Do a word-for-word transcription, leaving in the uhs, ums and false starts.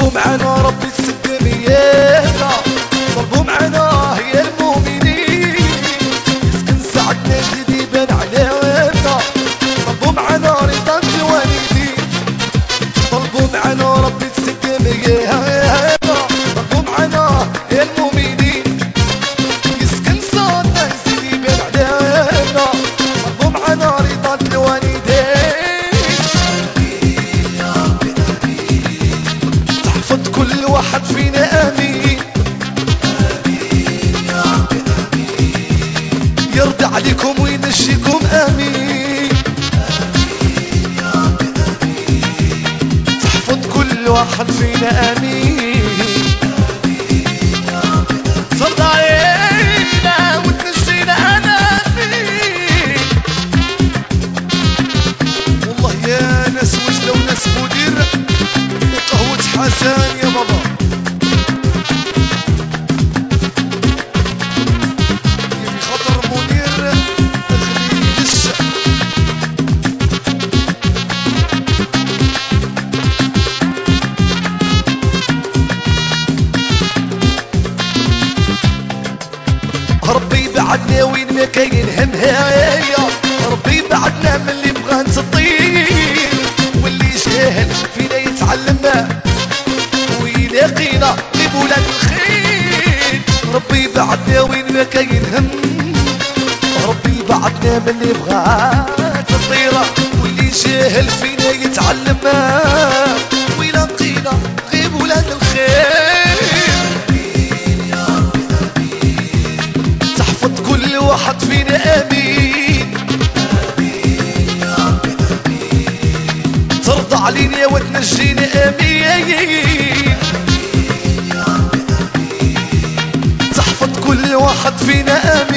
طلبوا معانا ربي تسد ميانا، طلبوا معانا هي المؤمنين، يسكن سعدنا يزيد يبان علينا، طلبوا معانا رضا الوالدين، طلبوا معانا ربي تسد ميانا، طلبوا معانا هي المؤمنين، يسكن سعدنا يزيد يبان علينا، طلبوا معانا رضا الوالدين. كل واحد فينا امين، امين يا رب امين، يرضى عليكم وينجيكم امين، امين يا رب امين، تحفظ كل واحد فينا امين، امين يا رب امين، صلى علينا وتنجينا امين. والله يا ناس وجده وناس مدير قهوة حسن يا بابا، في خاطر منير الخليج. ربي بعدنا وين ما كاين همهايا، ربي بعدنا من اللي بغى نسطير، واللي جاهل فينا يتعلمنا ويلاقينا لبولاد الخير. ربي بعدنا وين ما كاين هم، ربي بعدنا من اللي بغى تطيره، واللي جاهل فينا يتعلمنا ويلاقينا غير ولاد الخير. امين يا رب امين، تحفظ كل واحد فينا امين، امين يا رب امين، ترضى علينا وتنجينا امين، امين يا رب امين، تحفظ كل واحد فينا امين.